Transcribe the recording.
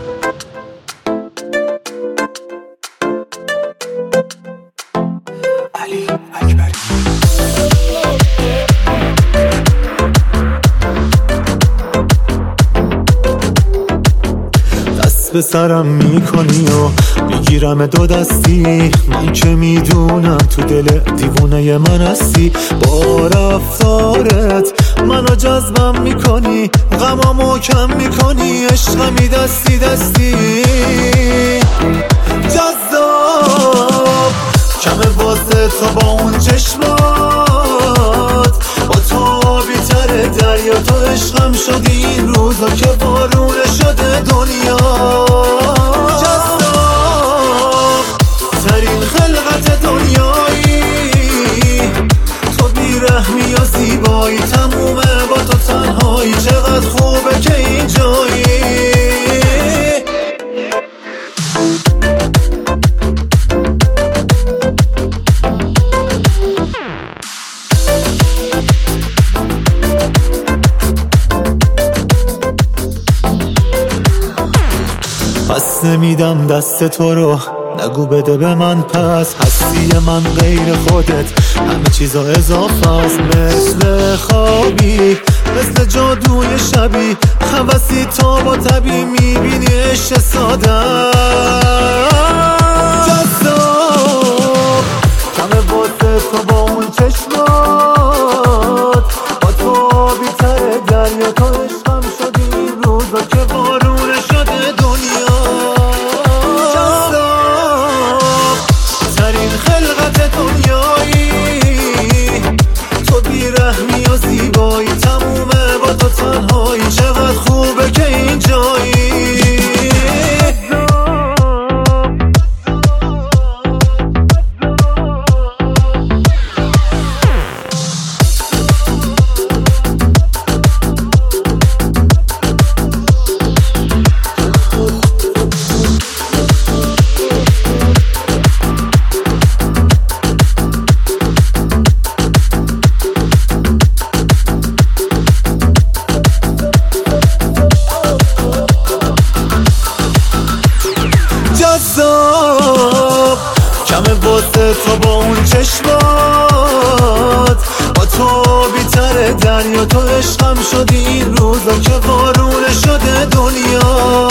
علی اکبری. دست به سرم میکنی و میگیرم دو دستی، من که میدونم تو دل دیوونه من هستی. با رفتارت منو جذبم میکنی، غمامو کم میکنی، عشقمی دستی دستی. جذاب کمه واسه تو با اون چشمات، با تو بیتر دریا، تو عشقم شدی این روزا که بارونه شده دنیا. جذاب ترین خلقت دنیایی، تو بیرحمی یا زیبایی، تمومه با تو تنهایی، چقدر خوبه که اینجایی. پس نمیدم دست تو رو، نگو بده به من پس. هستی من غیر خودت، همه چیزا اضافه است. مثل خوابی، مثل جادوی شبی، هوسی تا با تبی، میبینی عشق ساده. جذاب همه واسه تو با اون چشمات، با تو بیتر دریا، تو عشقم شدی این روزا که بارونه شده دنیا. جذاب ترین خلقت دنیایی، تو بیرحمی یا زیبایی، تمومه با تو تنهایی، چقدر خوبه که اینجایی. جذاب کمه واسه تو با اون چشمات، با تو بیتر دریا، تو عشقم شدی این روزا که بارونه شده دنیا.